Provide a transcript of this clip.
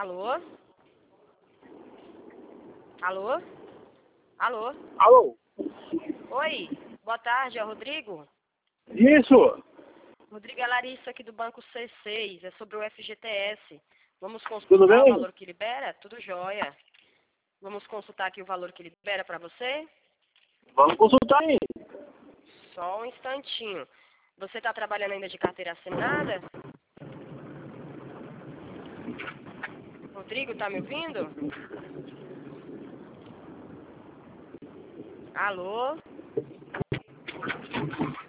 Alô? Alô? Alô? Alô? Oi, boa tarde, é o Rodrigo? Isso! Rodrigo, é Larissa aqui do Banco C6, é sobre o FGTS. Vamos Tudo consultar o bem? valor que libera? Tudo jóia. Vamos consultar aqui o valor que libera para você? Vamos consultar aí. Só um instantinho. Você está trabalhando ainda de carteira assinada? Rodrigo, tá me ouvindo? Alô?